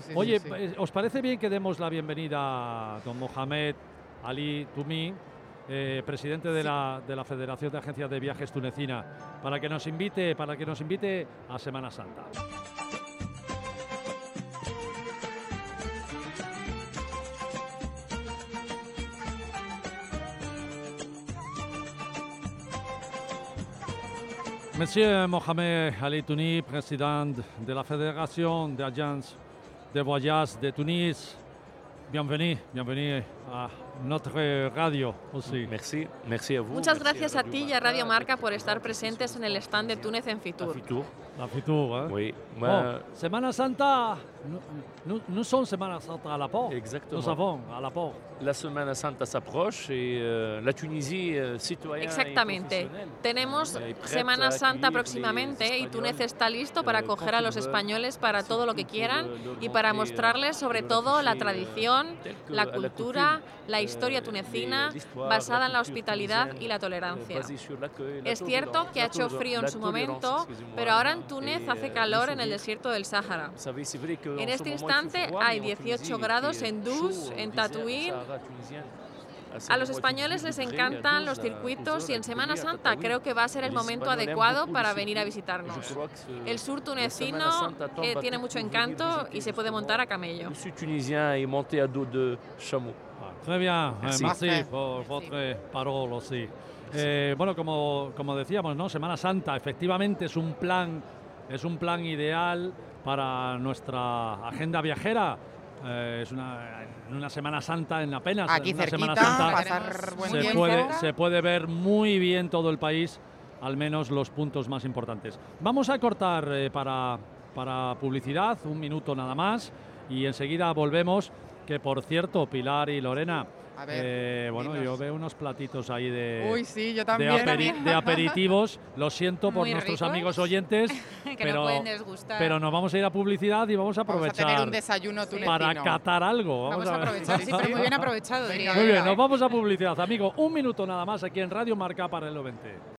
Oye, sí. ¿os parece bien que demos la bienvenida a don Mohamed Ali Toumi, presidente de la Federación de Agencias de Viajes Tunecina, para que nos invite a Semana Santa? Monsieur Mohamed Ali Toumi, président de la Fédération d'Agences de Voyage de Tunis, bienvenue a notre radio aussi. Merci a vous. Muchas gracias a ti y a Radio Marca por estar presentes en el stand de Túnez en Fitur. La Fitur, ¿eh? Oui. Semana Santa, nous sommes Semana Santa à la porte. Exactement. Nous avons à la porte. La Semana Santa s'approche et la Tunisie, citoyen Exactamente. et professionnel. Tenemos Semana Santa próximamente y Túnez está listo para acoger a los españoles para todo lo que quieran y para mostrarles sobre todo la tradición, la cultura, la historia tunecina basada en la hospitalidad y la tolerancia. Es cierto que ha hecho frío en su momento, pero ahora en Túnez hace calor en el desierto del Sáhara. En este instante hay 18 grados en Dus, en Tatuín. A los españoles les encantan los circuitos y en Semana Santa creo que va a ser el momento adecuado para venir a visitarnos. El sur tunecino tiene mucho encanto y se puede montar a camello. Le sud tunisien est monté à dos de chameau. Très bien, merci Parfait. por votre parole aussi. Bueno, como decíamos, ¿no? Semana Santa efectivamente es un plan ideal para nuestra agenda viajera. Es una Semana Santa en apenas. Aquí en una cerquita, Semana Santa pasar buen se tiempo. se puede ver muy bien todo el país, al menos los puntos más importantes. Vamos a cortar para publicidad, un minuto nada más, y enseguida volvemos. Que por cierto, Pilar y Lorena, A ver, bueno, dinos. yo veo unos platitos ahí de, Uy, sí, yo de, también. de aperitivos. Lo siento por Muy nuestros ricos. amigos oyentes, Que pero, no pueden desgustar. pero nos vamos a ir a publicidad y vamos a Vamos a tener aprovechar un desayuno tunecino. para catar algo. Vamos a aprovechar, Sí, pero muy bien aprovechado, diría. Venga, Muy bien, venga. nos vamos a publicidad, amigo. Un minuto nada más aquí en Radio Marca para el 20.